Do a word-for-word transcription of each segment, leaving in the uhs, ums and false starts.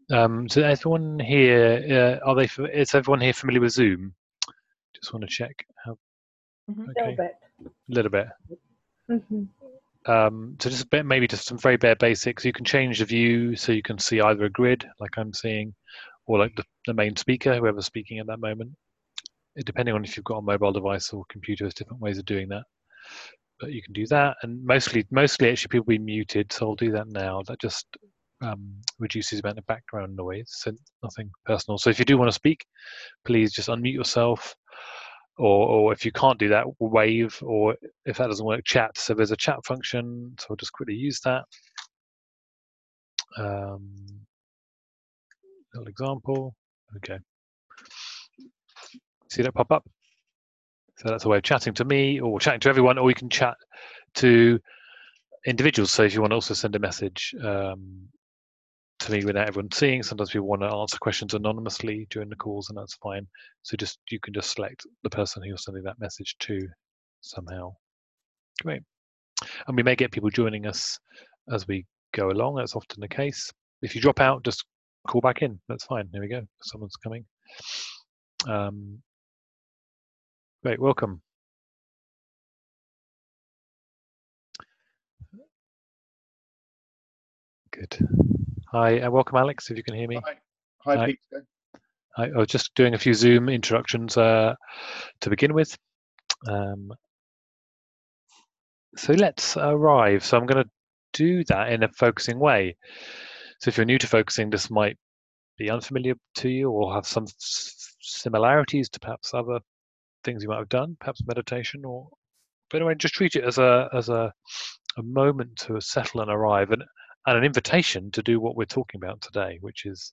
Um, so everyone here, uh, are they? Is everyone here familiar with Zoom? Just want to check. How, mm-hmm. okay. A little bit. A little bit. Mm-hmm. Um, so just a bit, maybe just some very bare basics. You can change the view so you can see either a grid, like I'm seeing, or like the, the main speaker, whoever's speaking at that moment. It, depending on if you've got a mobile device or computer, there's different ways of doing that. But you can do that, and mostly, mostly actually people be muted. So I'll do that now. That just um, reduces the amount of background noise. So nothing personal. So if you do want to speak, please just unmute yourself. Or, or if you can't do that, wave, or if that doesn't work, chat. So there's a chat function, so I'll just quickly use that. Um, little example, okay. See that pop up? So that's a way of chatting to me, or chatting to everyone, or you can chat to individuals. So if you want to also send a message um, to me without everyone seeing, sometimes people want to answer questions anonymously during the calls, and that's fine. So just you can just select the person who you're sending that message to somehow. Great. And we may get people joining us as we go along. That's often the case. If you drop out, just call back in. That's fine. There we go. Someone's coming. Um, great. Welcome. Good. Hi, and welcome, Alex, if you can hear me. Hi, Hi, Hi. Peter. I, I was just doing a few Zoom introductions uh, to begin with. Um, so let's arrive. So I'm going to do that in a focusing way. So if you're new to focusing, this might be unfamiliar to you or have some similarities to perhaps other things you might have done, perhaps meditation, or but anyway, just treat it as a as a, a moment to settle and arrive, and, and an invitation to do what we're talking about today, which is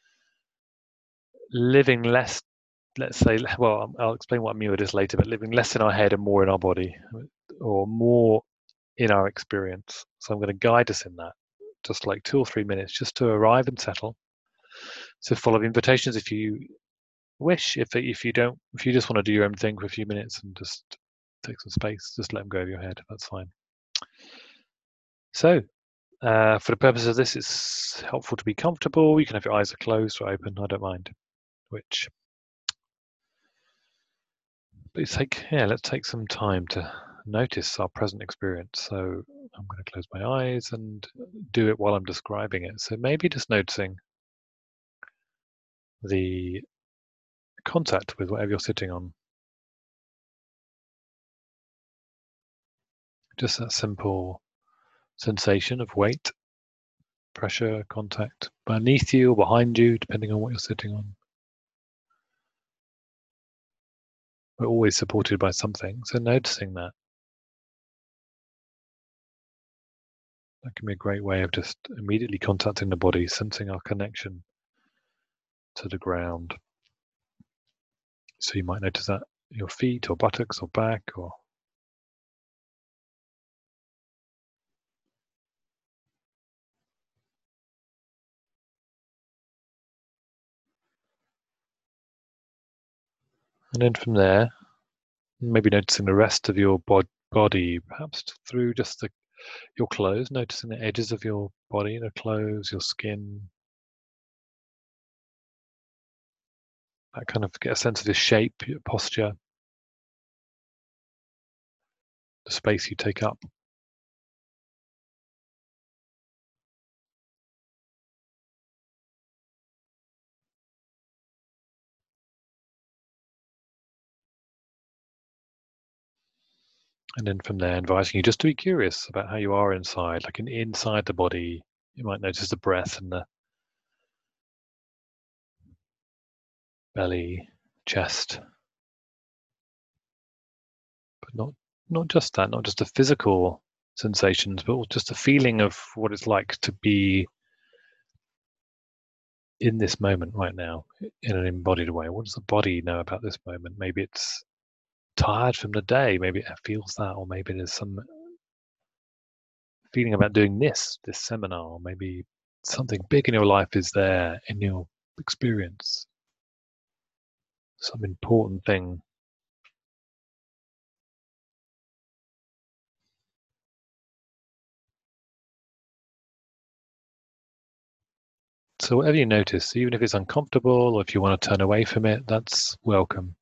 living less, let's say, well, I'll explain what I mean with this later, but living less in our head and more in our body, or more in our experience. So I'm going to guide us in that, just like two or three minutes, just to arrive and settle. So follow invitations if you wish. If if you don't, if you just want to do your own thing for a few minutes and just take some space, just let them go of your head. That's fine. So, uh, for the purpose of this, it's helpful to be comfortable. You can have your eyes closed or open. I don't mind which. Let's take yeah. Let's take some time to notice our present experience. So I'm going to close my eyes and do it while I'm describing it. So maybe just noticing the contact with whatever you're sitting on. Just that simple sensation of weight, pressure, contact beneath you or behind you, depending on what you're sitting on. We're always supported by something, so noticing that. That can be a great way of just immediately contacting the body, sensing our connection to the ground. So you might notice that your feet or buttocks or back or and then from there, maybe noticing the rest of your bod body, perhaps through just the, your clothes, noticing the edges of your body, the clothes, your skin. That kind of get a sense of your shape, your posture, the space you take up. And then from there, inviting you just to be curious about how you are inside, like in, inside the body. You might notice the breath and the belly, chest. But not not just that, not just the physical sensations, but just a feeling of what it's like to be in this moment right now, in an embodied way. What does the body know about this moment? Maybe it's tired from the day, maybe it feels that, or maybe there's some feeling about doing this, this seminar, or maybe something big in your life is there in your experience. Some important thing. So whatever you notice, even if it's uncomfortable or if you want to turn away from it, that's welcome.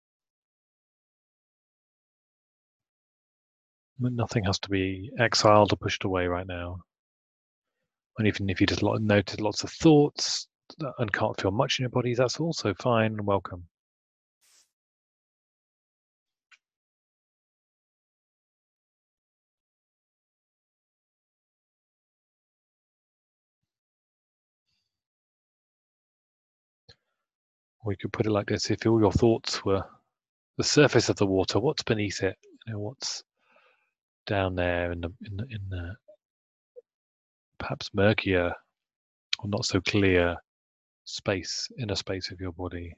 Nothing has to be exiled or pushed away right now. And even if you just notice lots of thoughts and can't feel much in your body, that's also fine and welcome. Or you could put it like this: if all your thoughts were the surface of the water, what's beneath it? You know, what's down there in the in the, in the perhaps murkier or not so clear space, inner space of your body.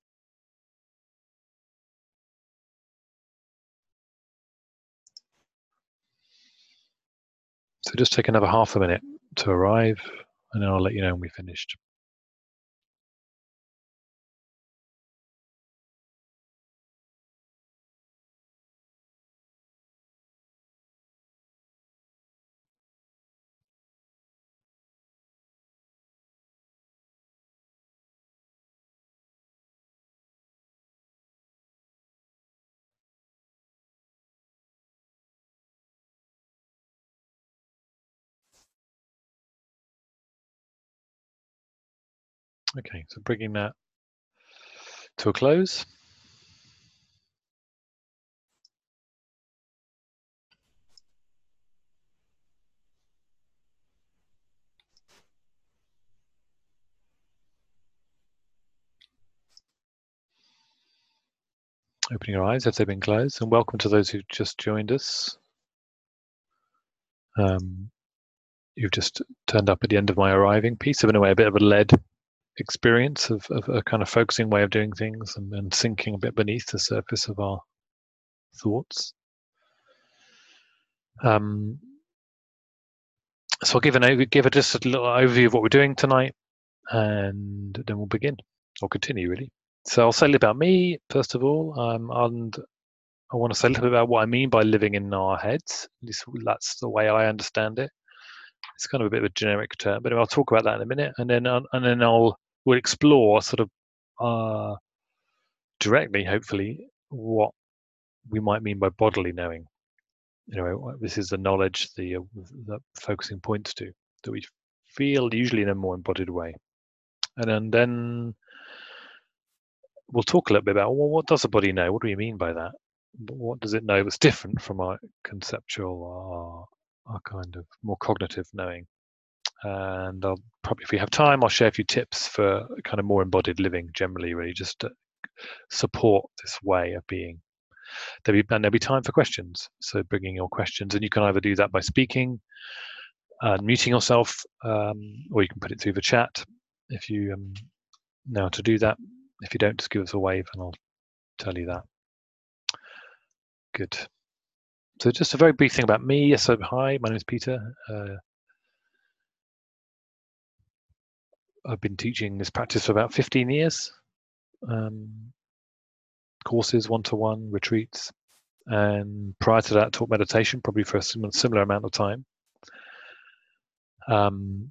So just take another half a minute to arrive, and then I'll let you know when we've finished. Okay, so bringing that to a close. Opening your eyes if they've been closed, and welcome to those who've just joined us. Um, you've just turned up at the end of my arriving piece, of in a way a bit of a lead experience of, of a kind of focusing way of doing things and, and sinking a bit beneath the surface of our thoughts. Um, so I'll give an over, give a just a little overview of what we're doing tonight, and then we'll begin or continue really. So I'll say a little about me first of all, um, and I want to say a little bit about what I mean by living in our heads. At least that's the way I understand it. It's kind of a bit of a generic term, but I'll talk about that in a minute, and then and then I'll we'll explore sort of uh, directly, hopefully, what we might mean by bodily knowing. You know, this is the knowledge the, uh, the focusing points to that we feel usually in a more embodied way, and then, then we'll talk a little bit about well, what does the body know? What do we mean by that? What does it know that's different from our conceptual, our, our kind of more cognitive knowing? And I'll probably, if we have time, I'll share a few tips for kind of more embodied living generally, really, just to support this way of being. There'll be, and there'll be time for questions. So bringing your questions, and you can either do that by speaking and muting yourself, um, or you can put it through the chat if you um, know how to do that. If you don't, just give us a wave and I'll tell you that. Good. So just a very brief thing about me. Yes, so hi, my name is Peter. Uh, I've been teaching this practice for about fifteen years. Um, courses, one-to-one, retreats. And prior to that, taught meditation, probably for a similar, similar amount of time. Um,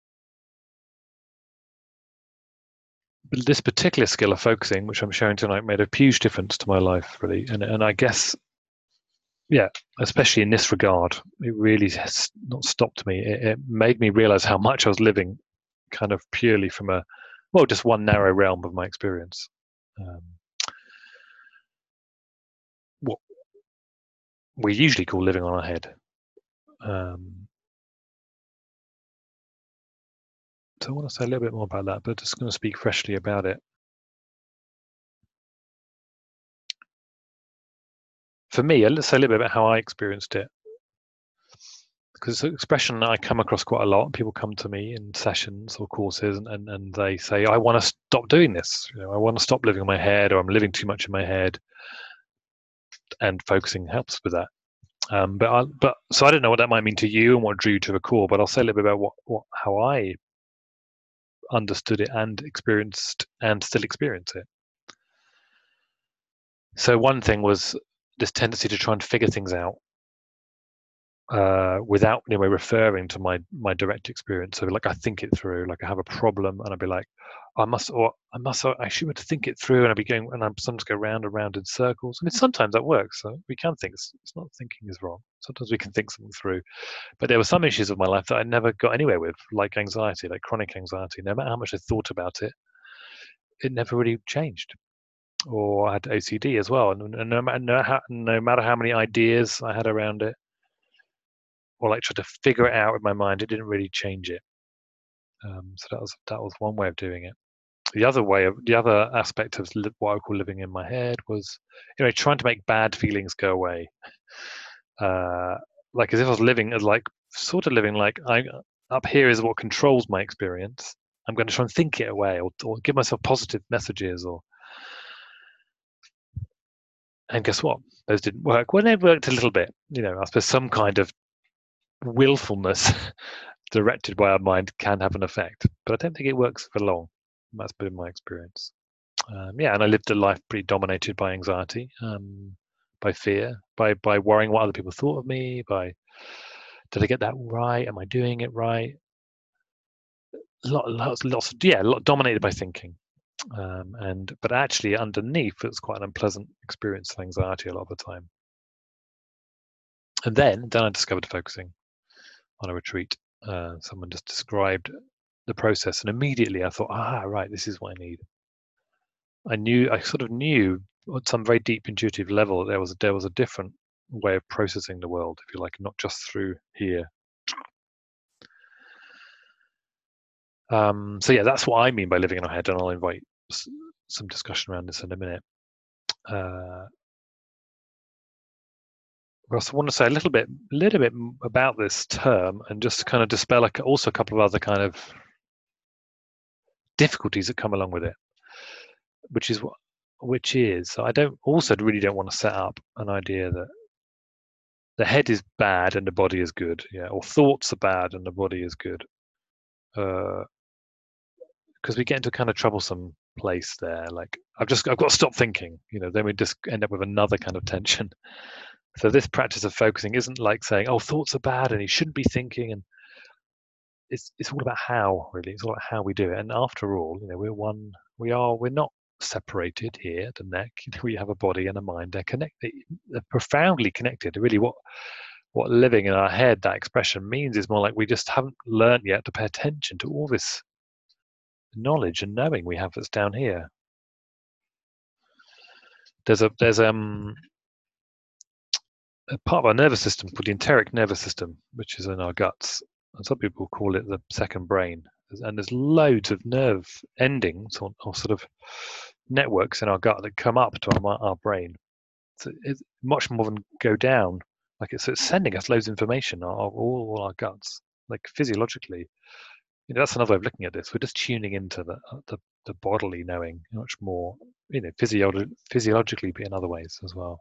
but this particular skill of focusing, which I'm sharing tonight, made a huge difference to my life, really. And, and I guess, yeah, especially in this regard, it really has not stopped me. It, it made me realize how much I was living kind of purely from a, well, just one narrow realm of my experience. Um, what we usually call living on our head. Um, so I want to say a little bit more about that, but just going to speak freshly about it. For me, let's say a little bit about how I experienced it. Because it's an expression that I come across quite a lot. People come to me in sessions or courses and, and, and they say, I want to stop doing this. You know, I want to stop living in my head, or I'm living too much in my head. And focusing helps with that. Um, but I, but so I don't know what that might mean to you and what drew you to the core, but I'll say a little bit about what, what how I understood it and experienced and still experience it. So one thing was this tendency to try and figure things out. uh, without anyway referring to my my direct experience. So like I think it through, like I have a problem, and I'd be like, I must, or I must, I should have to think it through, and I'd be going, and I'm sometimes go round and round in circles. I mean, sometimes that works. So we can think. It's, it's not thinking is wrong. Sometimes we can think something through. But there were some issues of my life that I never got anywhere with, like anxiety, like chronic anxiety. No matter how much I thought about it, it never really changed. Or I had O C D as well, and, and no, matter, no, how, no matter how many ideas I had around it, or like try to figure it out with my mind, it didn't really change it. Um, so that was that was one way of doing it. The other way of the other aspect of li- what I call living in my head was, you know, trying to make bad feelings go away. Uh, like as if I was living as like sort of living like I up here is what controls my experience. I'm going to try and think it away, or, or give myself positive messages, or and guess what? Those didn't work. Well, they worked a little bit. You know, I suppose some kind of willfulness directed by our mind can have an effect, but I don't think it works for long. That's been my experience. Um, yeah, and I lived a life pretty dominated by anxiety, um, by fear, by by worrying what other people thought of me, by did I get that right? Am I doing it right? Lot, lots, lots, of, yeah, lot dominated by thinking, um, and but actually underneath it's quite an unpleasant experience of anxiety a lot of the time. And then, then I discovered focusing on a retreat. Uh, someone just described the process, and immediately I thought, ah, right, this is what I need. I knew, I sort of knew at some very deep intuitive level that there was there was a different way of processing the world, if you like, not just through here. Um, so yeah, that's what I mean by living in our head, and I'll invite s- some discussion around this in a minute. Uh, I also want to say a little bit, little bit about this term, and just kind of dispel like also a couple of other kind of difficulties that come along with it, which is what, which is I don't also really don't want to set up an idea that the head is bad and the body is good, yeah, or thoughts are bad and the body is good, because uh, we get into a kind of troublesome place there. Like I've just I've got to stop thinking, you know. Then we just end up with another kind of tension. So this practice of focusing isn't like saying, "Oh, thoughts are bad and you shouldn't be thinking," and it's it's all about how, really. It's all about how we do it. And after all, you know, we're one. We are. We're not separated here. The neck. You know, we have a body and a mind. They're connected. They're profoundly connected. Really, what what living in our head, that expression means, is more like we just haven't learned yet to pay attention to all this knowledge and knowing we have that's down here. There's a there's um a part of our nervous system called the enteric nervous system, which is in our guts, and some people call it the second brain. And there's loads of nerve endings or, or sort of networks in our gut that come up to our, our brain. So it's much more than go down. Like it's, it's sending us loads of information, our, all, all our guts, like physiologically. You know, that's another way of looking at this. We're just tuning into the the, the bodily knowing much more, you know, physio- physiologically, but in other ways as well.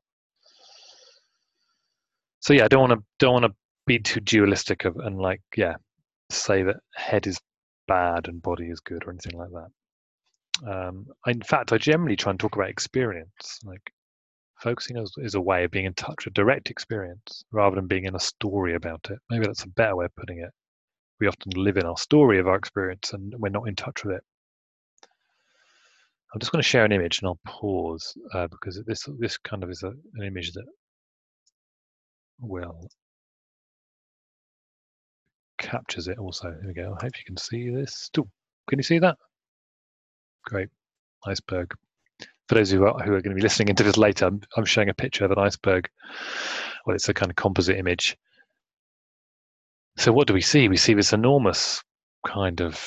So yeah, I don't want to don't want to be too dualistic of and like yeah, say that head is bad and body is good or anything like that. Um, in fact, I generally try and talk about experience. Like focusing is, is a way of being in touch with direct experience rather than being in a story about it. Maybe that's a better way of putting it. We often live in our story of our experience and we're not in touch with it. I'm just going to share an image and I'll pause uh, because this this kind of is a, an image that will captures it also. Here we go. I hope you can see this. Ooh, can you see that? Great. Iceberg. For those who are, who are going to be listening into this later, I'm, I'm showing a picture of an iceberg. Well, it's a kind of composite image. So what do we see? We see this enormous kind of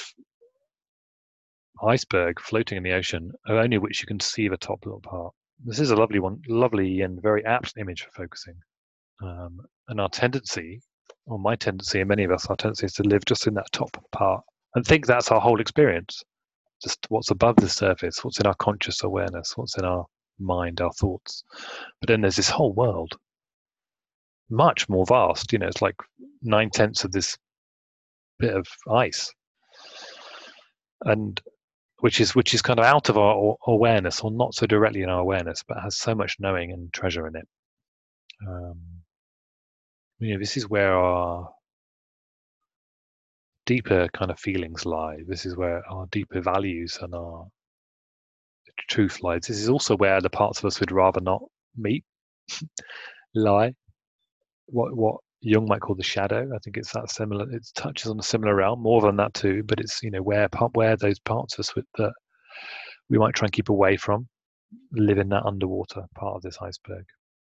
iceberg floating in the ocean, only which you can see the top little part. This is a lovely one, lovely and very apt image for focusing. Um, and our tendency, or my tendency, and many of us, our tendency is to live just in that top part and think that's our whole experience. Just what's above the surface, what's in our conscious awareness, what's in our mind, our thoughts. But then there's this whole world, much more vast. You know, it's like nine tenths of this bit of ice, and which is which is kind of out of our awareness, or not so directly in our awareness, but has so much knowing and treasure in it. Um, You know, this is where our deeper kind of feelings lie. This is where our deeper values and our truth lies. This is also where the parts of us we'd rather not meet lie. What what Jung might call the shadow. I think it's that similar. It touches on a similar realm, more than that too. But it's, you know, where where those parts of us with, that we might try and keep away from live in that underwater part of this iceberg.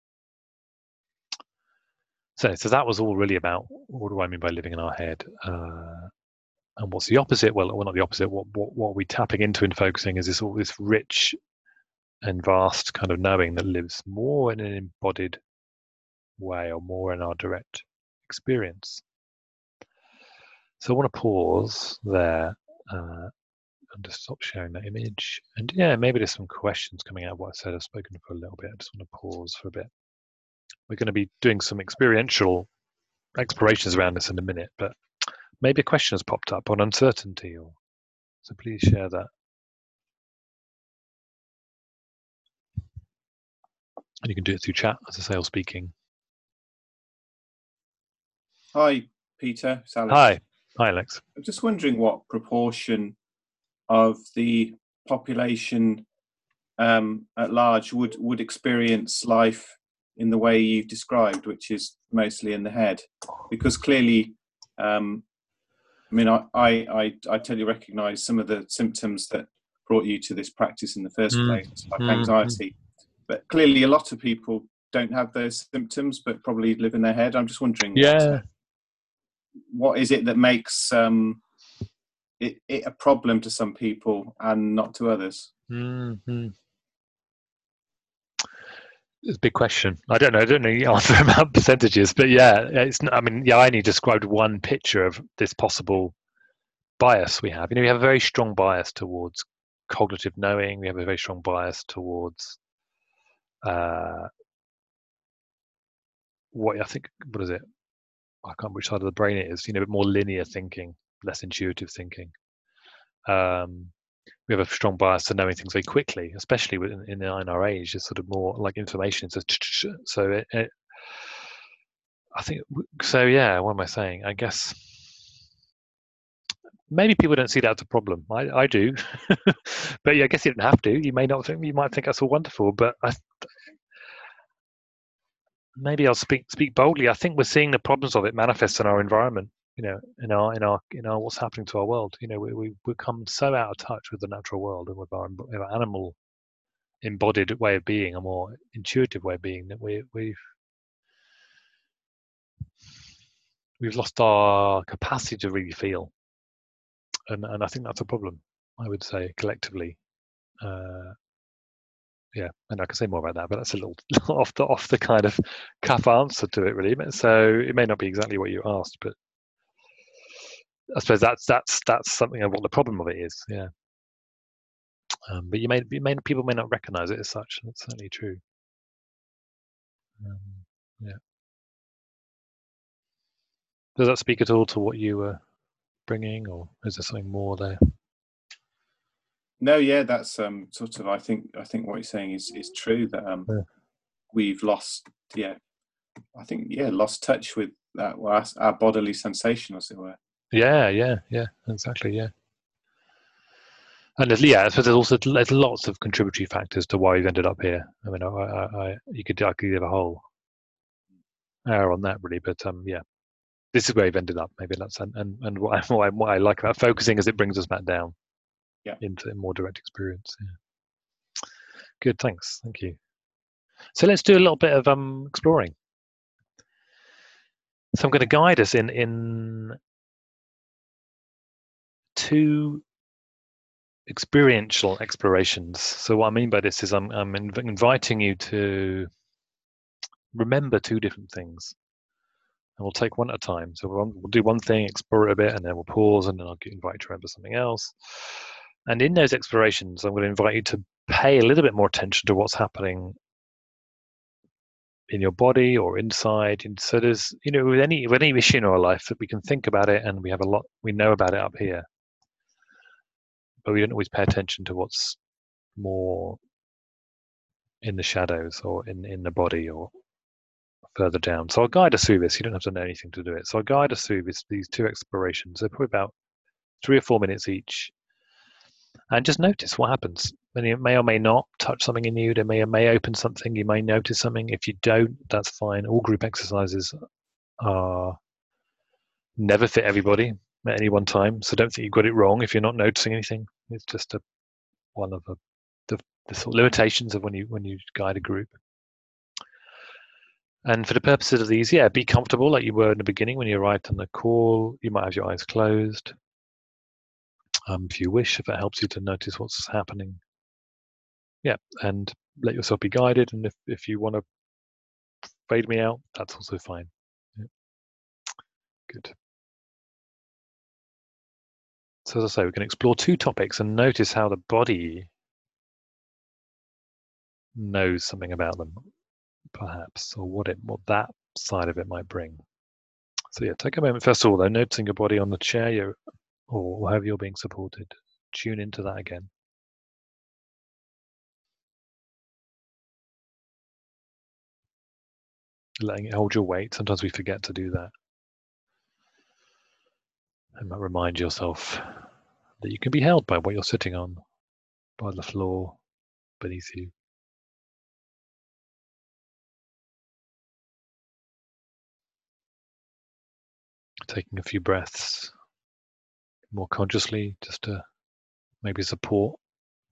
So, so that was all really about what do I mean by living in our head, uh, and what's the opposite? Well, well, not the opposite. What what what are we tapping into and focusing is this all this rich and vast kind of knowing that lives more in an embodied way, or more in our direct experience. So I want to pause there uh, and just stop sharing that image. And yeah, maybe there's some questions coming out of what I said. I've spoken for a little bit. I just want to pause for a bit. We're going to be doing some experiential explorations around this in a minute, but maybe a question has popped up on uncertainty, or so please share that. And you can do it through chat, as I say, or speaking. Hi, Peter. It's Alex. Hi. Hi, Alex. I'm just wondering what proportion of the population um, at large would, would experience life in the way you've described, which is mostly in the head. Because clearly, um, I mean, I, I, I, I totally recognise some of the symptoms that brought you to this practice in the first Mm. place, like Mm. anxiety. But clearly a lot of people don't have those symptoms, but probably live in their head. I'm just wondering Yeah. what, uh, what is it that makes um, it, it a problem to some people and not to others? Mm-hmm. It's a big question. I don't know. I don't know the answer about percentages, but yeah, it's. I mean, yeah, I only described one picture of this possible bias we have. You know, we have a very strong bias towards cognitive knowing. We have a very strong bias towards uh, what I think. What is it? I can't remember which side of the brain it is. You know, more linear thinking, less intuitive thinking. Um, we have a strong bias to knowing things very quickly, especially in, in our age. It's sort of more like information. So, so it, it, I think so. Yeah. What am I saying? I guess maybe people don't see that as a problem. I, I do, but yeah, I guess you don't have to. You may not think. You might think that's all wonderful, but I, maybe I'll speak speak boldly. I think we're seeing the problems of it manifest in our environment. You know, in our in our in our what's happening to our world. You know, we we become so out of touch with the natural world and with our, with our animal embodied way of being, a more intuitive way of being, that we we've we've lost our capacity to really feel, and and I think that's a problem. I would say collectively. Uh, yeah, and I can say more about that, but that's a little off the off the kind of cuff answer to it, really. So it may not be exactly what you asked, but I suppose that's that's that's something of what the problem of it is. Yeah, um, but you may, you may people may not recognise it as such. That's certainly true. Um, yeah. Does that speak at all to what you were bringing, or is there something more there? No, yeah, that's um, sort of. I think I think what you're saying is is true, that um, yeah. we've lost. Yeah, I think yeah, lost touch with that, well, our, our bodily sensation, as it were. Yeah, yeah, yeah, exactly, yeah. And there's, yeah, so there's also there's lots of contributory factors to why we've ended up here. I mean, I, I, I you could I could give a whole hour on that, really, but um, yeah, this is where we've ended up. Maybe that's and and, and what, I, what I what I like about focusing is it brings us back down, yeah, into a more direct experience. Yeah. Good, thanks, thank you. So let's do a little bit of um exploring. So I'm going to guide us in in two experiential explorations. So what I mean by this is I'm I'm inv inviting you to remember two different things, and we'll take one at a time. So we'll, we'll do one thing, explore it a bit, and then we'll pause, and then I'll invite you to remember something else. And in those explorations, I'm going to invite you to pay a little bit more attention to what's happening in your body or inside. And so there's, you know, with any with any issue in our life, that we can think about it, and we have a lot, we know about it up here, but we don't always pay attention to what's more in the shadows or in in the body or further down. So I'll guide us through this. You don't have to know anything to do it. So I'll guide us through this, these two explorations. They're probably about three or four minutes each. And just notice what happens. And it may or may not touch something in you. They may or may open something. You may notice something. If you don't, that's fine. All group exercises are never fit everybody at any one time. So don't think you've got it wrong if you're not noticing anything. It's just a one of a, the, the sort of limitations of when you when you guide a group. And for the purposes of these, yeah, be comfortable like you were in the beginning when you arrived on the call. You might have your eyes closed. Um, if you wish, if that helps you to notice what's happening. Yeah, and let yourself be guided. And if, if you want to fade me out, that's also fine. Yeah. Good. So as I say, we can explore two topics and notice how the body knows something about them, perhaps, or what it what that side of it might bring. So yeah, take a moment first of all, though, noticing your body on the chair, you're, or however you're being supported. Tune into that again. Letting it hold your weight. Sometimes we forget to do that. And might remind yourself that you can be held by what you're sitting on, by the floor beneath you. Taking a few breaths more consciously, just to maybe support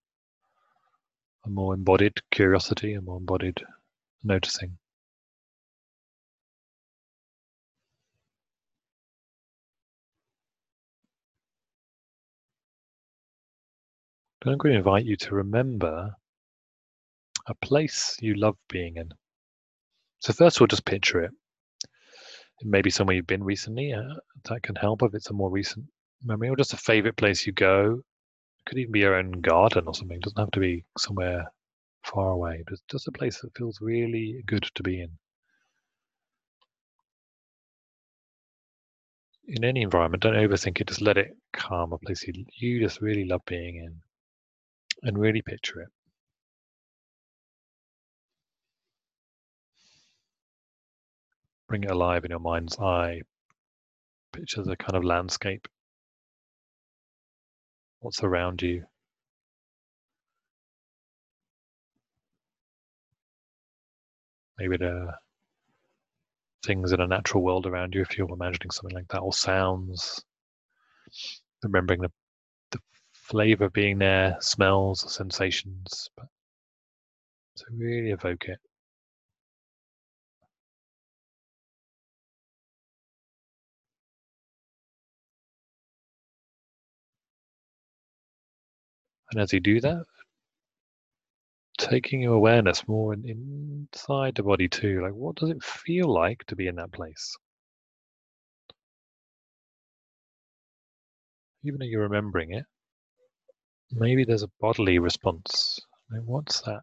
a more embodied curiosity, a more embodied noticing. Then I'm going to invite you to remember a place you love being in. So first of all, just picture it. It may be somewhere you've been recently. Uh, that can help if it's a more recent memory, or just a favorite place you go. It could even be your own garden or something. It doesn't have to be somewhere far away, but just a place that feels really good to be in. In any environment, don't overthink it. Just let it calm, a place you, you just really love being in, and really picture it. Bring it alive in your mind's eye. Picture the kind of landscape. What's around you? Maybe the things in a natural world around you, if you're imagining something like that, or sounds. Remembering the, the flavor being there, smells, sensations. But to really evoke it. And as you do that, taking your awareness more in, inside the body too. Like, what does it feel like to be in that place? Even though you're remembering it, maybe there's a bodily response. Like, what's that?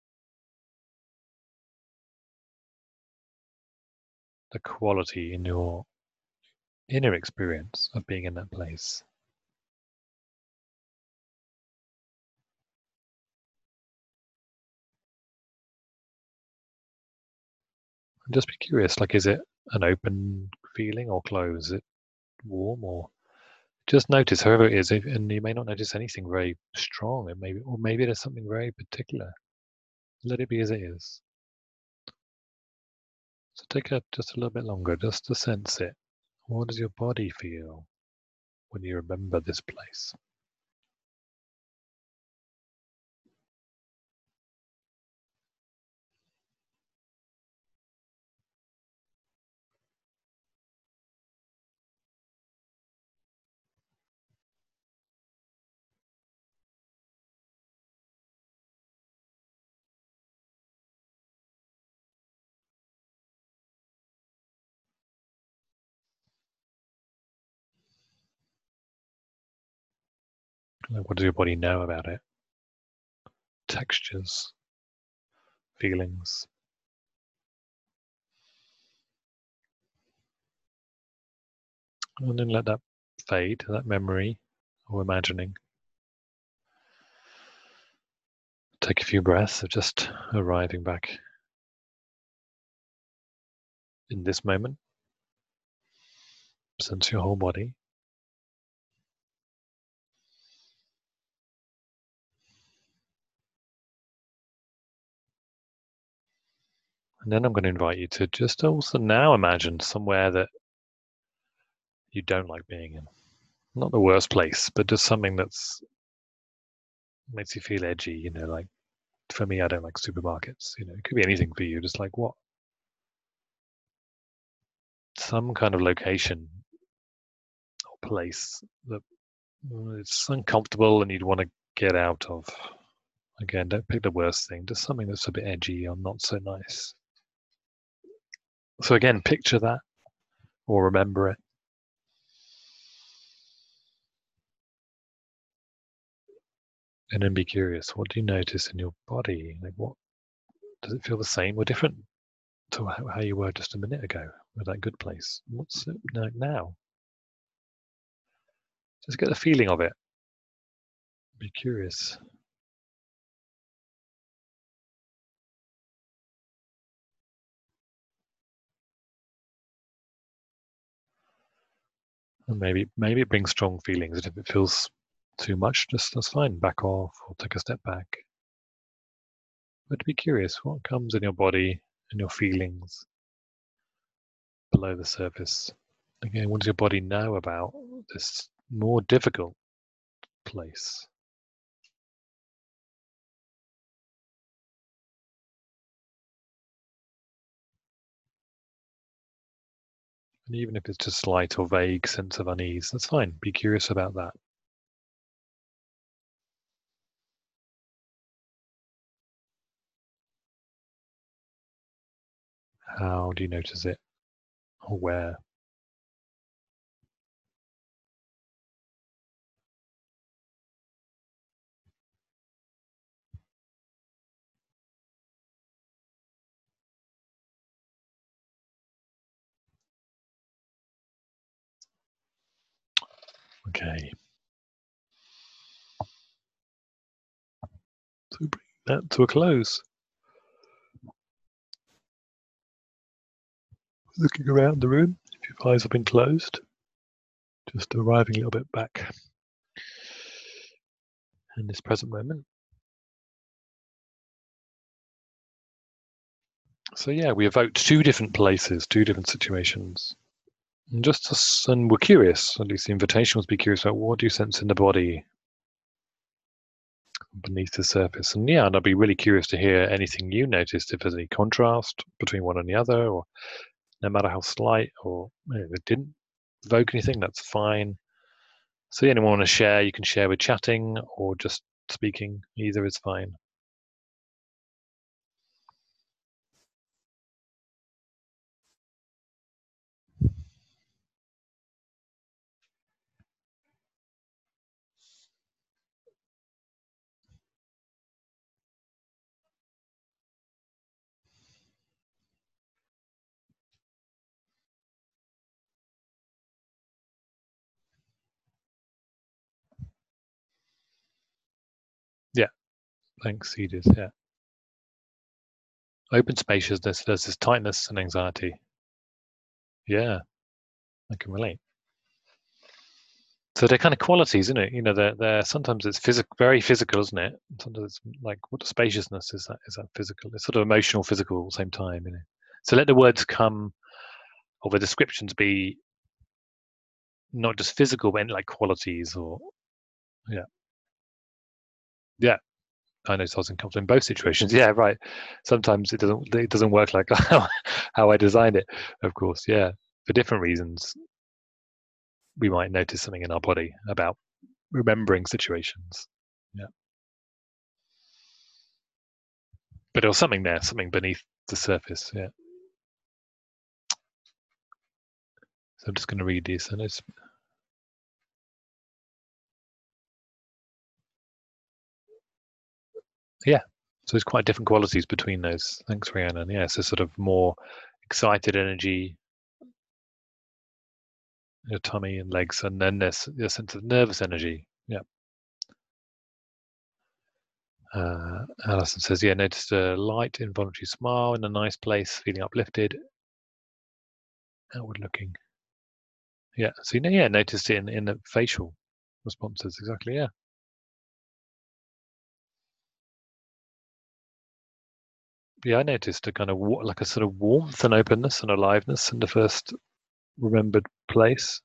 The quality in your inner experience of being in that place. And just be curious, like, is it an open feeling or closed? Is it warm, or just notice however it is, and you may not notice anything very strong, and maybe, or maybe there's something very particular. Let it be as it is. So take a, just a little bit longer, just to sense it. What does your body feel when you remember this place? Like, what does your body know about it? Textures, feelings. And then let that fade, that memory or imagining. Take a few breaths of just arriving back in this moment. Sense your whole body. And then I'm going to invite you to just also now imagine somewhere that you don't like being in. Not the worst place, but just something that's makes you feel edgy, you know, like for me, I don't like supermarkets. You know, it could be anything for you, just like what? Some kind of location or place that it's uncomfortable and you'd want to get out of. Again, don't pick the worst thing, just something that's a bit edgy or not so nice. So again, picture that or remember it. And then be curious, what do you notice in your body? Like what, does it feel the same or different to how you were just a minute ago with that good place? What's it like now? Just get the feeling of it. Be curious. And maybe maybe it brings strong feelings, and if it feels too much, just that's fine. Back off or take a step back. But be curious, what comes in your body and your feelings below the surface? Again, what does your body know about this more difficult place? And even if it's just slight or vague sense of unease, that's fine. Be curious about that. How do you notice it? Or where? Okay. So bring that to a close. Looking around the room, if your eyes have been closed, just arriving a little bit back in this present moment. So yeah, we evoked two different places, two different situations. And just to, and we're curious, at least the invitation was to be curious about what do you sense in the body beneath the surface. And yeah, and I'd be really curious to hear anything you noticed, if there's any contrast between one and the other, or no matter how slight, or you know, if it didn't evoke anything, that's fine. So yeah, anyone want to share, you can share with chatting or just speaking, either is fine. Yeah, thanks, Edith. Yeah. Open spaciousness versus tightness and anxiety. Yeah, I can relate. So they're kind of qualities, isn't it? You know, they're, they're sometimes it's physical, very physical, isn't it? Sometimes it's like, what spaciousness is that? Is that physical? It's sort of emotional, physical at the same time, you know. So let the words come, or the descriptions be not just physical, but like qualities, or yeah, yeah. I know I was uncomfortable in both situations. Yeah, right. Sometimes it doesn't it doesn't work like how, how I designed it. Of course, yeah, for different reasons. We might notice something in our body about remembering situations. Yeah. But there was something there, something beneath the surface. Yeah. So I'm just going to read these. And it's yeah. So there's quite different qualities between those. Thanks, Rhiannon. Yeah. So sort of more excited energy, your tummy and legs, and then there's a sense of nervous energy. Yeah. Uh, Alison says, yeah, noticed a light, involuntary smile in a nice place, feeling uplifted. outward looking. Yeah, so you know, yeah, noticed it in, in the facial responses, exactly, yeah. Yeah, I noticed a kind of like a sort of warmth and openness and aliveness in the first remembered place.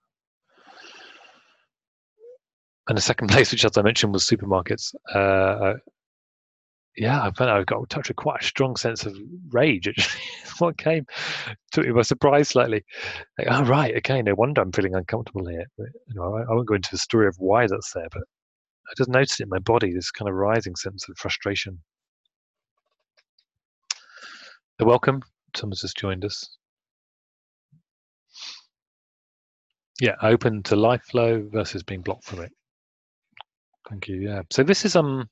And the second place, which as I mentioned was supermarkets, uh, yeah, I found I got touched with quite a strong sense of rage. Actually, what came took me by surprise slightly. Like, oh right, okay, no wonder I'm feeling uncomfortable here. But, you know, I, I won't go into the story of why that's there, but I just noticed it in my body, this kind of rising sense of frustration. So welcome, someone's just joined us. Yeah, open to life flow versus being blocked from it. Thank you. Yeah. So this is um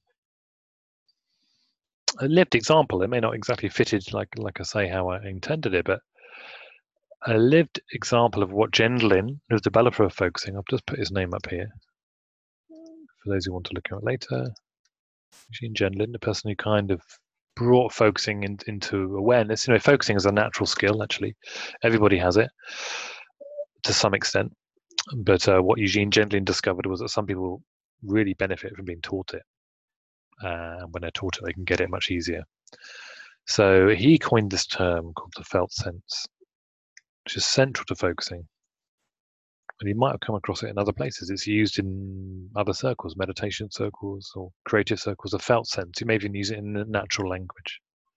a lived example. It may not exactly fitted like like I say how I intended it, but a lived example of what Gendlin, the developer of focusing, I'll just put his name up here for those who want to look at it later. Eugene Gendlin, the person who kind of brought focusing in, into awareness. You know, focusing is a natural skill. Actually, everybody has it to some extent. But uh, what Eugene Gendlin discovered was that some people really benefit from being taught it. And uh, when they're taught it, they can get it much easier. So he coined this term called the felt sense, which is central to focusing. And you might have come across it in other places. It's used in other circles, meditation circles or creative circles, a felt sense. You may even use it in natural language.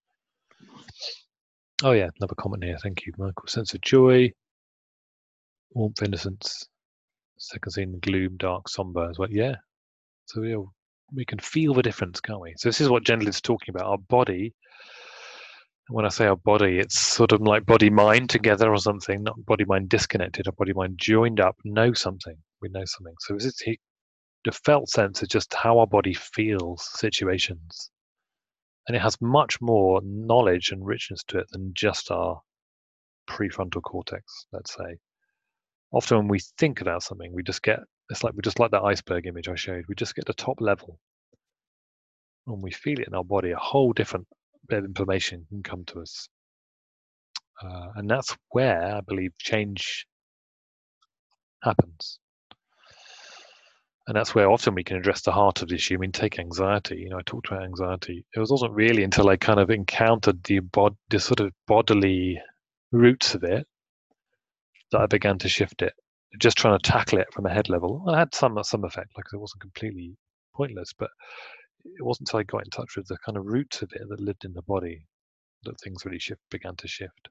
Oh yeah, another comment here. Thank you, Michael. Sense of joy, warmth, innocence. Second scene, gloom, dark, somber as well. Yeah. So we all, we can feel the difference, can't we? So this is what Gendlin's talking about. Our body. When I say our body, it's sort of like body-mind together or something, not body-mind disconnected, or body-mind joined up, know something. We know something. So this is he, the felt sense is just how our body feels situations. And it has much more knowledge and richness to it than just our prefrontal cortex, let's say. Often when we think about something, we just get, it's like we just like that iceberg image I showed, we just get the top level. When we feel it in our body, a whole different bit of information can come to us. Uh, and that's where I believe change happens. And that's where often we can address the heart of the issue. I mean, take anxiety. You know, I talked about anxiety. It was wasn't really until I kind of encountered the bod, the sort of bodily roots of it that I began to shift it. Just trying to tackle it from a head level. I had some some effect, like it wasn't completely pointless, but it wasn't until I got in touch with the kind of roots of it that lived in the body that things really shift began to shift.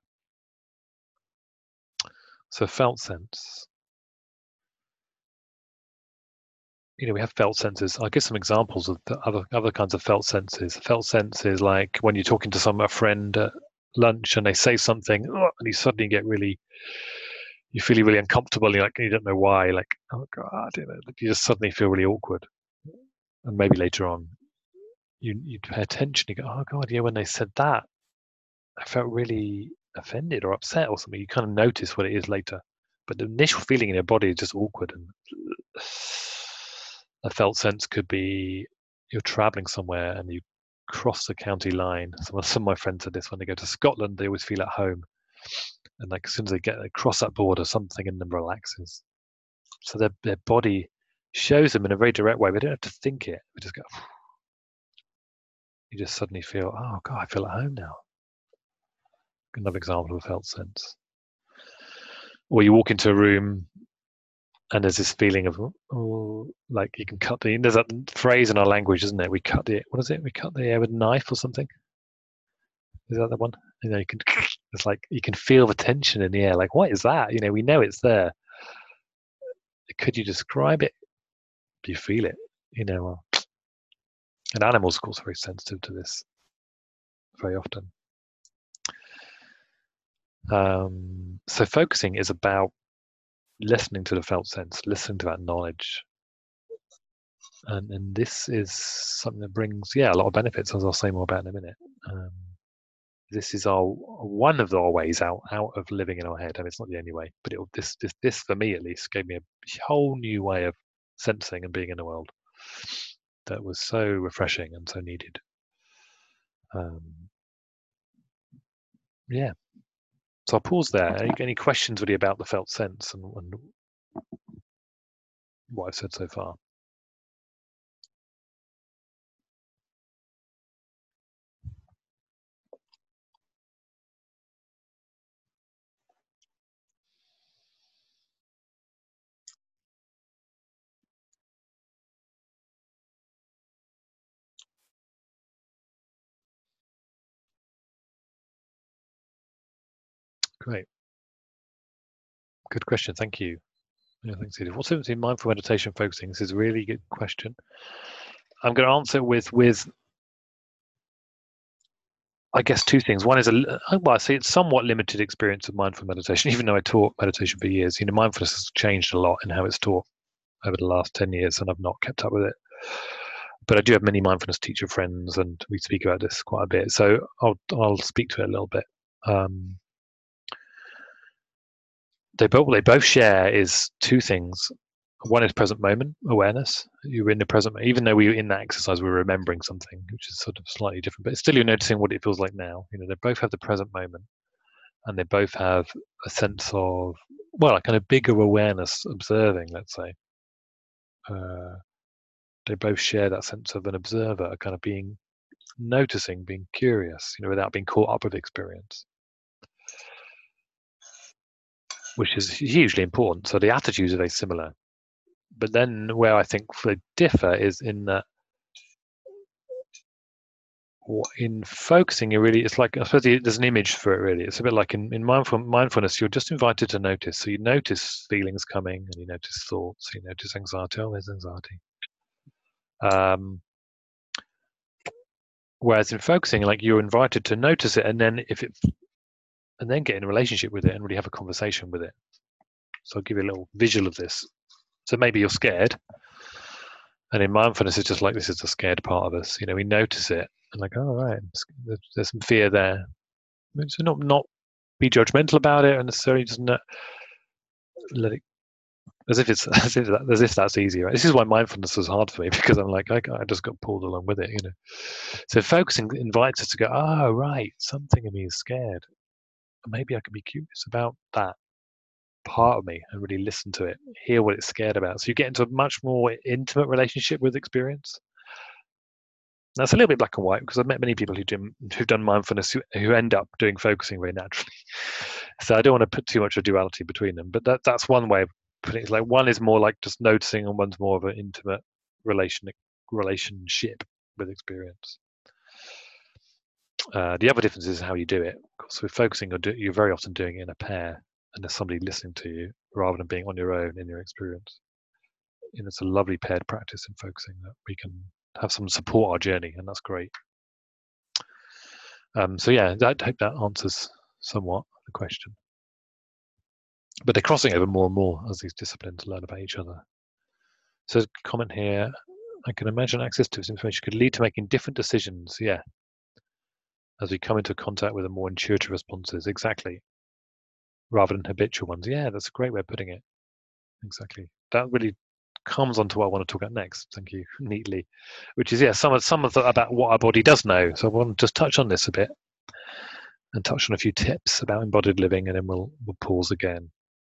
So felt sense. You know, we have felt senses. I'll give some examples of the other other kinds of felt senses. Felt senses like when you're talking to some a friend at lunch and they say something, oh, and you suddenly get really, you feel really uncomfortable. And you're like, you don't know why. Like, oh god, you know, you just suddenly feel really awkward. And maybe later on, you you pay attention. You go, oh god, yeah, when they said that, I felt really offended or upset or something. You kind of notice what it is later, but the initial feeling in your body is just awkward. And a felt sense could be you're traveling somewhere and you cross the county line. Some of, some of my friends said this when they go to Scotland, they always feel at home. And like as soon as they get across that border, something in them relaxes. So their their body shows them in a very direct way. They don't have to think it. We just go. You just suddenly feel, oh god, I feel at home now. Another example of a felt sense. Or you walk into a room and there's this feeling of, oh, like you can cut the, there's that phrase in our language, isn't it? We cut the, what is it? We cut the air with a knife or something. Is that the one? You know, you can, it's like, you can feel the tension in the air. Like, what is that? You know, we know it's there. Could you describe it? Do you feel it? You know, well, and animals, of course, are very sensitive to this very often. Um, so focusing is about listening to the felt sense, listening to that knowledge. And, and this is something that brings, yeah, a lot of benefits, as I'll say more about in a minute. Um, this is our one of our ways out out of living in our head. I mean, it's not the only way, but it this this this for me at least gave me a whole new way of sensing and being in the world that was so refreshing and so needed. Um, yeah. So I'll pause there. Any, any questions really about the felt sense and, and what I've said so far? Great. Good question. Thank you. Yeah, thanks, Edith. What's the difference between mindful meditation and focusing? This is a really good question. I'm going to answer it with with I guess two things. One is a well, I say it's somewhat limited experience of mindful meditation. Even though I taught meditation for years, you know, mindfulness has changed a lot in how it's taught over the last ten years, and I've not kept up with it. But I do have many mindfulness teacher friends, and we speak about this quite a bit. So I'll I'll speak to it a little bit. Um, they both they both share is two things. One is present moment awareness. You're in the present, even though we were in that exercise, we're remembering something, which is sort of slightly different. But still, you're noticing what it feels like now. You know, they both have the present moment, and they both have a sense of, well, a kind of bigger awareness, observing. Let's say, uh, they both share that sense of an observer, a kind of being noticing, being curious, you know, without being caught up with experience, which is hugely important. So the attitudes are very similar. But then where I think they differ is in that in focusing, you really, it's like, I suppose there's an image for it really. It's a bit like in, in mindful, mindfulness, you're just invited to notice. So you notice feelings coming and you notice thoughts, you notice anxiety. Oh, there's anxiety. Um, whereas in focusing, like you're invited to notice it and then if it, and then get in a relationship with it and really have a conversation with it. So I'll give you a little visual of this. So maybe you're scared. And in mindfulness, it's just like, this is the scared part of us. You know, we notice it and like, oh, right, there's some fear there. So not, not be judgmental about it and necessarily just not let it, as if it's, as if, that, as if that's easy, right? This is why mindfulness was hard for me because I'm like, I, I just got pulled along with it, you know. So focusing invites us to go, oh, right, something in me is scared. Maybe I could be curious about that part of me and really listen to it, hear what it's scared about. So you get into a much more intimate relationship with experience. That's a little bit black and white because I've met many people who do, who've done mindfulness who, who end up doing focusing very naturally. So I don't want to put too much of duality between them, but that that's one way of putting it. It's like one is more like just noticing and one's more of an intimate relation relationship with experience. Uh, the other difference is how you do it. Of course, with focusing, you're, do, you're very often doing it in a pair and there's somebody listening to you rather than being on your own in your experience. And it's a lovely paired practice in focusing that we can have some support our journey, and that's great. Um, so yeah, I hope that answers somewhat the question. But they're crossing over more and more as these disciplines learn about each other. So comment here, I can imagine access to this information could lead to making different decisions, yeah, as we come into contact with the more intuitive responses, exactly, rather than habitual ones. Yeah, that's a great way of putting it. Exactly. That really comes onto what I want to talk about next. Thank you, neatly. Which is, yeah, some of some of the, about what our body does know. So I want to just touch on this a bit and touch on a few tips about embodied living, and then we'll we'll pause again.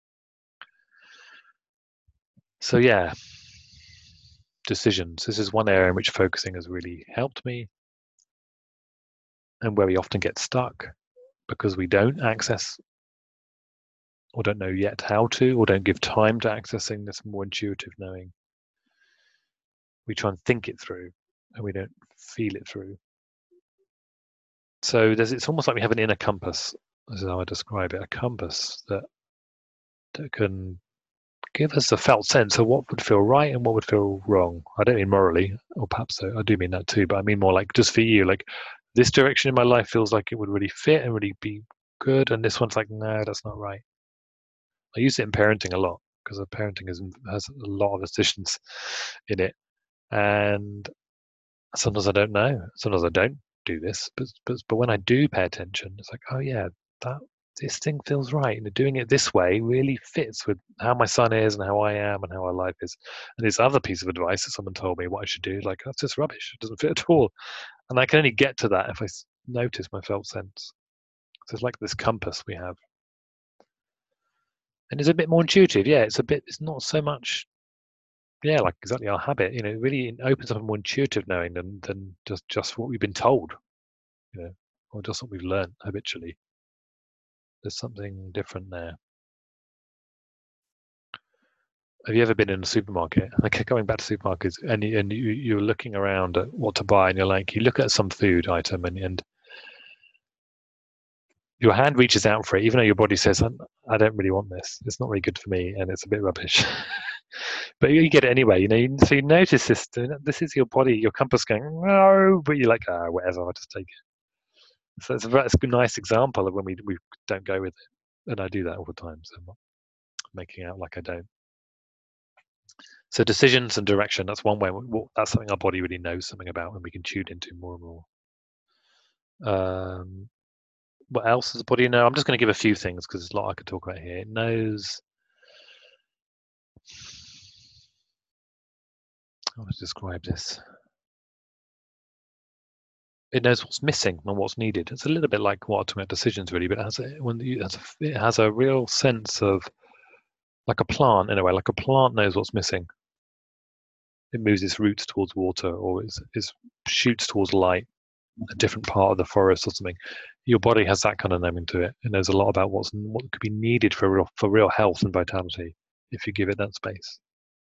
So yeah, decisions. This is one area in which focusing has really helped me, and where we often get stuck because we don't access or don't know yet how to, or don't give time to accessing this more intuitive knowing. We try and think it through, and we don't feel it through. So there's, it's almost like we have an inner compass. This is how I describe it: a compass that that can give us a felt sense of what would feel right and what would feel wrong. I don't mean morally, or perhaps so, I do mean that too, but I mean more like just for you, like this direction in my life feels like it would really fit and really be good, and this one's like, no, that's not right. I use it in parenting a lot because parenting is, has a lot of decisions in it, and sometimes I don't know. Sometimes I don't do this, but but but when I do pay attention, it's like, oh yeah, that this thing feels right, and doing it this way really fits with how my son is and how I am and how our life is. And this other piece of advice that someone told me what I should do, like, that's just rubbish. It doesn't fit at all. And I can only get to that if I notice my felt sense. So it's like this compass we have. and it's a bit more intuitive. Yeah, it's a bit. It's not so much. Yeah, like exactly our habit. You know, it really opens up a more intuitive knowing than than just just what we've been told. You know, or just what we've learned habitually. There's something different there. Have you ever been in a supermarket? Okay, going back to supermarkets, and you, and you, you're looking around at what to buy, and you're like, you look at some food item, and, and your hand reaches out for it, even though your body says, I don't really want this. It's not really good for me, and it's a bit rubbish. But you get it anyway, you know. You, so you notice this. This is your body, your compass going, no, but you're like, ah, whatever, I'll just take it. So it's a, it's a nice example of when we we don't go with it, and I do that all the time. So I'm not making out like I don't. So decisions and direction, that's one way. That's something our body really knows something about, and we can tune into more and more. Um, what else does the body know? I'm just going to give a few things because there's a lot I could talk about here. It knows. How to describe this? It knows what's missing and what's needed. It's a little bit like what I'm talking about decisions, really, but it has a, when you, it has a real sense of, like a plant in a way. Like a plant knows what's missing. It moves its roots towards water, or it shoots towards light, a different part of the forest or something. Your body has that kind of knowing to it. It knows a lot about what's what could be needed for real for real health and vitality if you give it that space.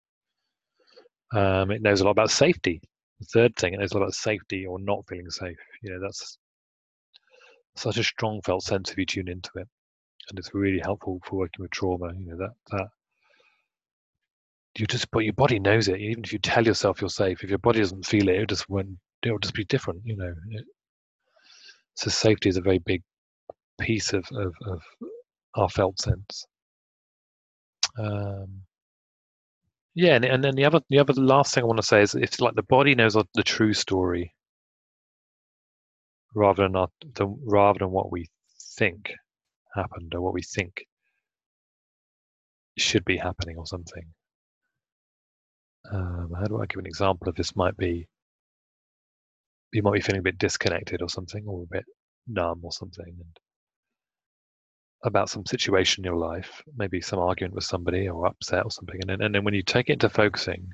Um, it knows a lot about safety. The third thing, it knows a lot about safety or not feeling safe. You know, that's such a strong felt sense if you tune into it, and it's really helpful for working with trauma. You know, that that you just, but your body knows it. Even if you tell yourself you're safe, if your body doesn't feel it, it just won't. It'll just be different. You know. It, so safety is a very big piece of of, of our felt sense. Um, yeah, and, and then the other the other last thing I want to say is it's like the body knows the true story rather than our, the, rather than what we think happened or what we think should be happening or something. Um, how do I give an example of this? Might be you might be feeling a bit disconnected or something, or a bit numb or something, and about some situation in your life, maybe some argument with somebody or upset or something, and then, and then when you take it into focusing,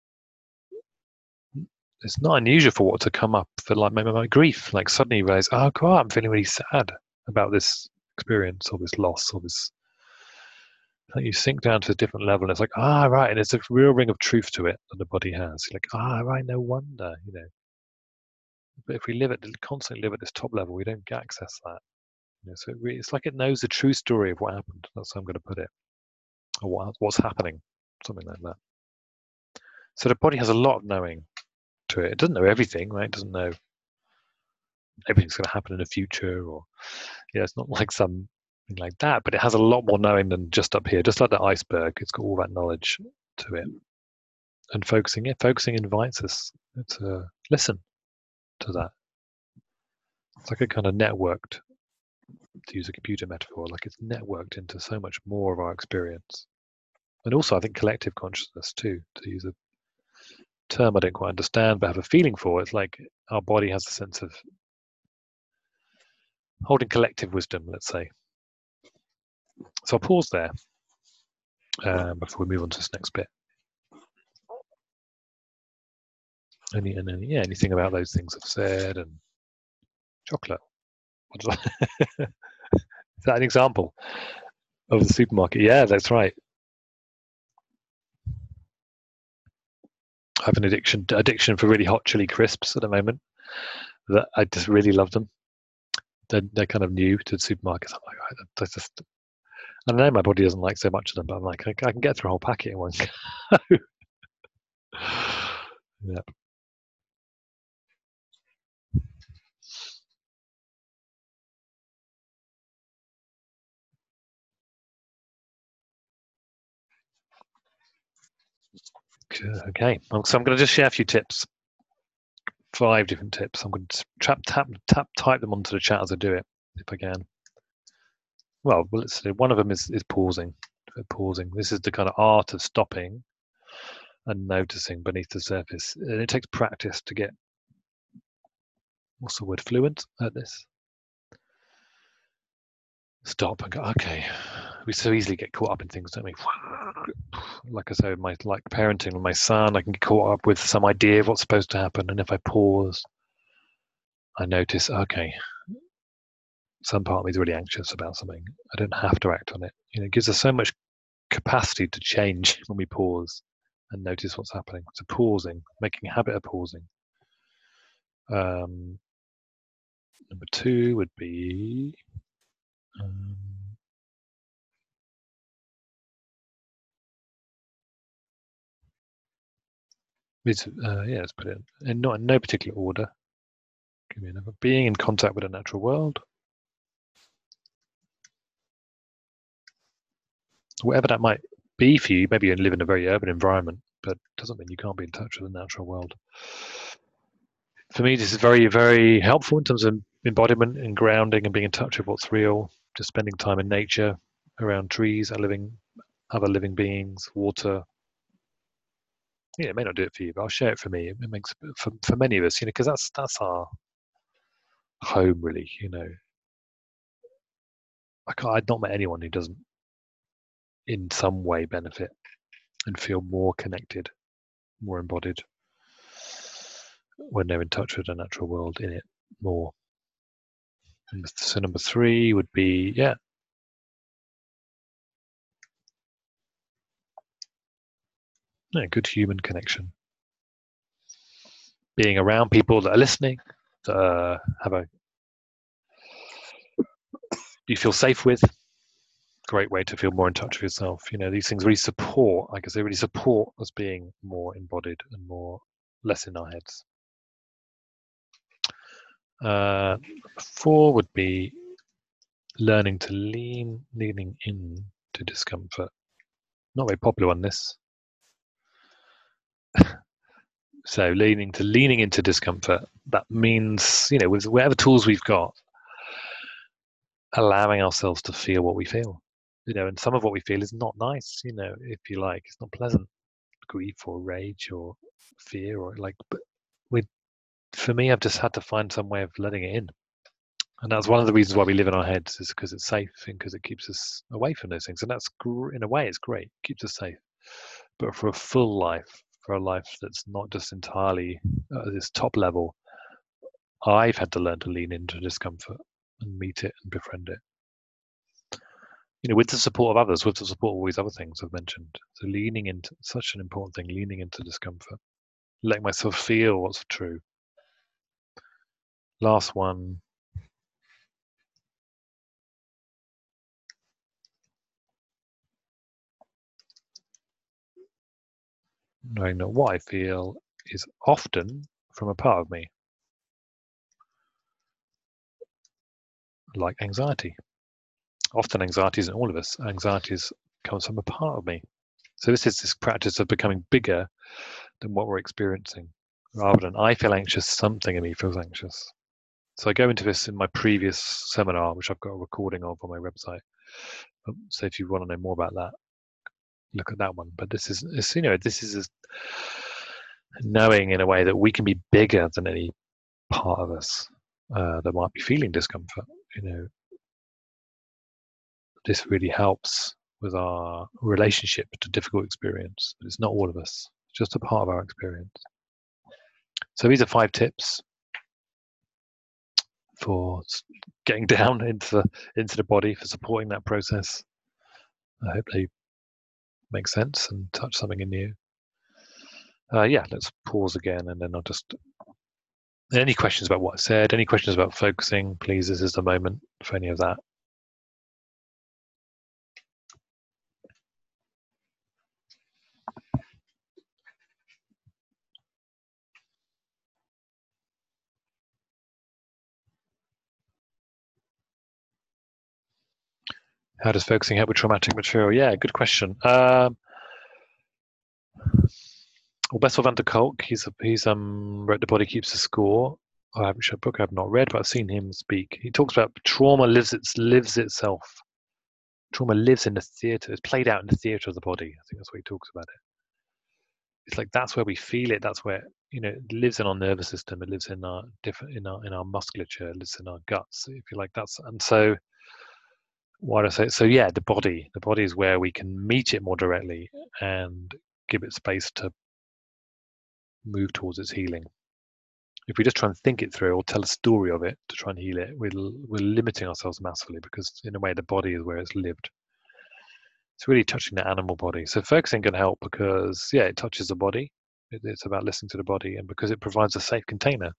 it's not unusual for what to come up for, like maybe my grief, like suddenly you realize, oh god, I'm feeling really sad about this experience or this loss or this. Like you sink down to a different level, and it's like, ah, right, and it's a real ring of truth to it that the body has. You're like, ah, right, no wonder, you know. But if we live at constantly live at this top level, we don't get access to that. You know, so it really, it's like it knows the true story of what happened. That's how I'm going to put it, or what what's happening, something like that. So the body has a lot of knowing to it. It doesn't know everything, right? It doesn't know everything's going to happen in the future, or yeah, you know, it's not like something like that. But it has a lot more knowing than just up here. Just like the iceberg, it's got all that knowledge to it. And focusing, yeah, focusing invites us to listen to that. It's like a kind of networked, to use a computer metaphor, like it's networked into so much more of our experience. And also, I think collective consciousness too, to use a term I don't quite understand but have a feeling for. It's like our body has a sense of holding collective wisdom, let's say. So I'll pause there um, before we move on to this next bit. Any, and then, yeah, anything about those things I've said, and chocolate. Is that an example of the supermarket? Yeah, that's right. I have an addiction addiction for really hot chili crisps at the moment. That I just really love them. They're, they're kind of new to supermarkets. I'm like, I just, I know my body doesn't like so much of them, but I'm like, I, I can get through a whole packet in one go. Yep. Okay, so I'm going to just share a few tips. Five different tips. I'm going to tap, tap, tap, type them onto the chat as I do it, if I can. Well, let's see. One of them is is pausing. Pausing. This is the kind of art of stopping and noticing beneath the surface, and it takes practice to get, what's the word, fluent at this. Stop and go, okay, we so easily get caught up in things, don't we? Like I say, my like parenting with my son, I can get caught up with some idea of what's supposed to happen, and if I pause, I notice, okay, some part of me is really anxious about something. I don't have to act on it. You know, it gives us so much capacity to change when we pause and notice what's happening. So pausing, making a habit of pausing. Um, number two would be um, it's, uh, yeah, let's put it in, in not in no particular order. Give me another. Being in contact with the natural world. Whatever that might be for you, maybe you live in a very urban environment, but it doesn't mean you can't be in touch with the natural world. For me, this is very, very helpful in terms of embodiment and grounding and being in touch with what's real. Just spending time in nature, around trees, other living, other living beings, water. Yeah, it may not do it for you, but I'll share it for me. It makes for for many of us, you know, because that's that's our home, really. You know, I can't, I've not met anyone who doesn't, in some way, benefit and feel more connected, more embodied when they're in touch with the natural world in it more. And so number three would be, yeah, yeah, good human connection. Being around people that are listening, that uh, have a you feel safe with. Great way to feel more in touch with yourself. You know, these things really support, I guess they really support us being more embodied and more less in our heads. Uh, four would be learning to lean, leaning in to discomfort. Not very popular on this. So leaning to leaning into discomfort. That means, you know, with whatever tools we've got, allowing ourselves to feel what we feel. You know, and some of what we feel is not nice. You know, if you like, it's not pleasant. Grief or rage or fear or like. But with for me, I've just had to find some way of letting it in. And that's one of the reasons why we live in our heads, is because it's safe and because it keeps us away from those things. And that's, in a way, it's great. It keeps us safe. But for a full life, for a life that's not just entirely at this top level, I've had to learn to lean into discomfort and meet it and befriend it. You know, with the support of others, with the support of all these other things I've mentioned. So leaning into such an important thing, leaning into discomfort, letting myself feel what's true. Last one. Knowing that what I feel is often from a part of me, like anxiety. Often anxiety isn't all of us. Anxieties comes from a part of me. So this is this practice of becoming bigger than what we're experiencing. Rather than I feel anxious, something in me feels anxious. So I go into this in my previous seminar, which I've got a recording of on my website. So if you want to know more about that, look at that one. But this is, it's, you know, this is knowing in a way that we can be bigger than any part of us uh, that might be feeling discomfort. You know, this really helps with our relationship to difficult experience. It's not all of us, it's just a part of our experience. So these are five tips for getting down into the, into the body, for supporting that process. I hope they make sense and touch something in you. Uh, yeah, let's pause again, and then I'll just... Any questions about what I said, any questions about focusing, please, this is the moment for any of that. How does focusing help with traumatic material? Yeah, good question. Um, well, Bessel van der Kolk, he's he's um wrote The Body Keeps the Score. I haven't a book I've not read, but I've seen him speak. He talks about trauma lives its lives itself. Trauma lives in the theatre. It's played out in the theatre of the body. I think that's what he talks about it. It's like that's where we feel it. That's where, you know, it lives in our nervous system. It lives in our different in our in our musculature. It lives in our guts, if you like. That's and so. why do I say it? So yeah, the body. The body is where we can meet it more directly and give it space to move towards its healing. If we just try and think it through or tell a story of it to try and heal it, we're, we're limiting ourselves massively, because in a way the body is where it's lived. It's really touching the animal body. So focusing can help because, yeah, it touches the body. It, it's about listening to the body, and because it provides a safe container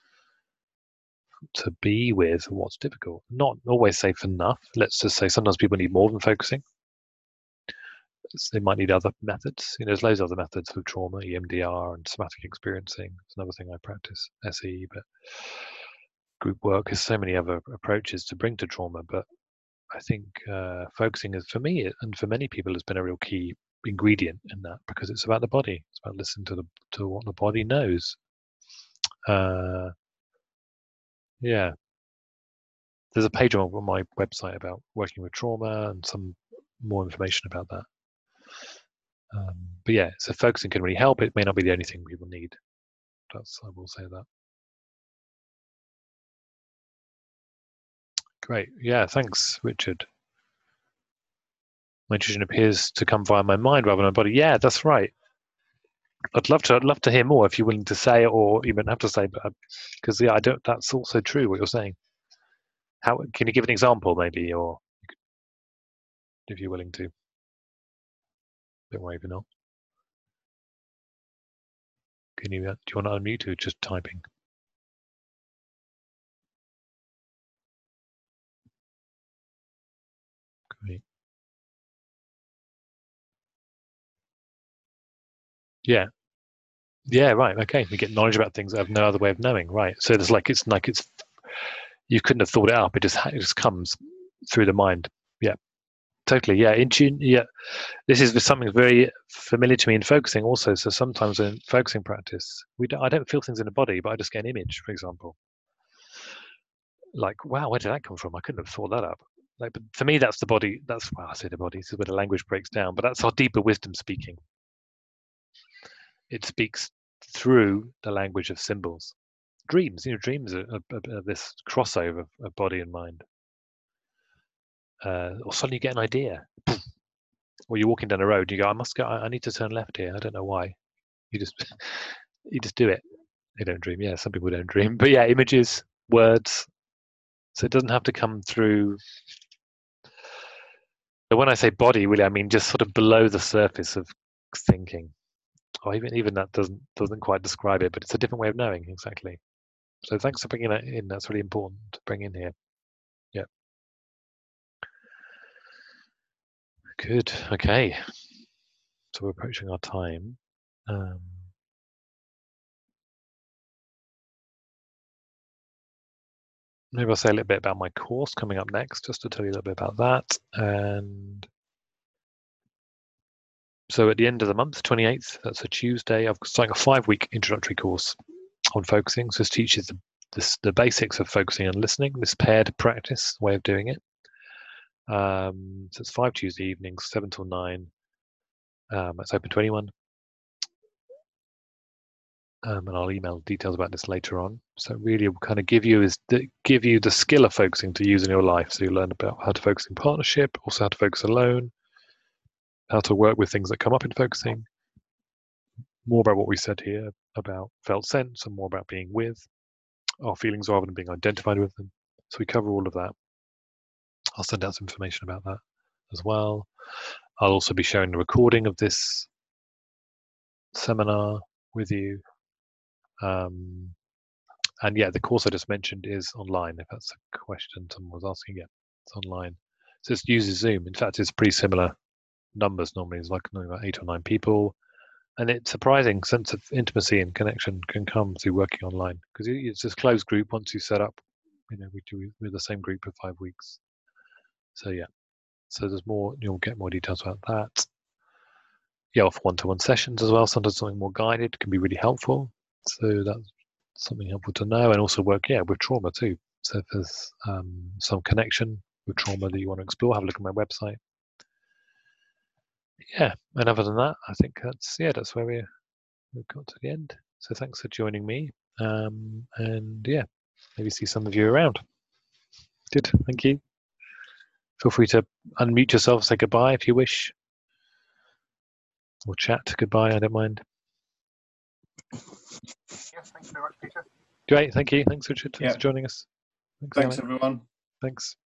to be with what's difficult. Not always safe enough. Let's just say sometimes people need more than focusing. So they might need other methods. You know, there's loads of other methods for trauma, E M D R and somatic experiencing. It's another thing I practice, S E, but group work. There's so many other approaches to bring to trauma, but I think uh, focusing is, for me and for many people, has been a real key ingredient in that, because it's about the body. It's about listening to the to what the body knows. Uh, yeah, there's a page on my website about working with trauma and some more information about that. Um, but yeah, so focusing can really help. It may not be the only thing people need. That's, I will say that. Great. Yeah, thanks, Richard. My intuition appears to come via my mind rather than my body. Yeah, that's right. I'd love to. I'd love to hear more if you're willing to say it, or you don't have to say, but because yeah, I don't. That's also true what you're saying. How can you give an example, maybe, or if you're willing to? Don't worry if you're not. Can you? Do you want to unmute or just typing? Great. Yeah. Yeah. Right. Okay. We get knowledge about things that I have no other way of knowing. Right. So it's like it's like it's you couldn't have thought it up. It just it just comes through the mind. Yeah. Totally. Yeah. In tune. Yeah. This is something very familiar to me in focusing also. So sometimes in focusing practice, we don't, I don't feel things in the body, but I just get an image, for example. Like, wow, where did that come from? I couldn't have thought that up. Like, but for me, that's the body. That's, well, I say the body. This is where the language breaks down, but that's our deeper wisdom speaking. It speaks through the language of symbols. Dreams, you know, dreams are, are, are this crossover of body and mind. Uh, or suddenly you get an idea. Or you're walking down the road, you go, I must go, I need to turn left here. I don't know why. You just you just do it. They don't dream. Yeah, some people don't dream. But yeah, images, words. So it doesn't have to come through. But when I say body, really, I mean just sort of below the surface of thinking. Or even even that doesn't doesn't quite describe it, but it's a different way of knowing, exactly. So thanks for bringing that in. That's really important to bring in here. Yeah. Good. Okay. So we're approaching our time. Um, maybe I'll say a little bit about my course coming up next, just to tell you a little bit about that. And so at the end of the month, twenty-eighth, that's a Tuesday, I'm starting a five-week introductory course on focusing. So this teaches the, this, the basics of focusing and listening, this paired practice way of doing it. Um, so it's five Tuesday evenings, seven till nine. Um, it's open to anyone. Um, and I'll email details about this later on. So really, will kind of give you is the, give you the skill of focusing to use in your life. So you learn about how to focus in partnership, also how to focus alone, how to work with things that come up in focusing. More about what we said here about felt sense, and more about being with our feelings rather than being identified with them. So we cover all of that. I'll send out some information about that as well. I'll also be sharing the recording of this seminar with you. Um, and yeah, the course I just mentioned is online, if that's a question someone was asking. Yeah, it's online. So it uses Zoom. In fact, it's pretty similar numbers normally. It's like about eight or nine people. And it's surprising sense of intimacy and connection can come through working online, because it's this closed group. Once you set up, you know, we do we're the same group for five weeks. So yeah, so there's more. You'll get more details about that. Yeah, off one-to-one sessions as well. Sometimes something more guided can be really helpful. So that's something helpful to know, and also work yeah with trauma too. So if there's um, some connection with trauma that you want to explore, have a look at my website. Yeah, and other than that, I think that's yeah that's where we're. We've got to the end. So thanks for joining me. Um, and yeah, maybe see some of you around. Good. Thank you. Feel free to unmute yourself, say goodbye if you wish, or chat goodbye. I don't mind. Yes, thanks very much, Peter. Great, thank you. Thanks, Richard. Thanks Yeah. for joining us. Thanks, Thanks, Alan. everyone. Thanks.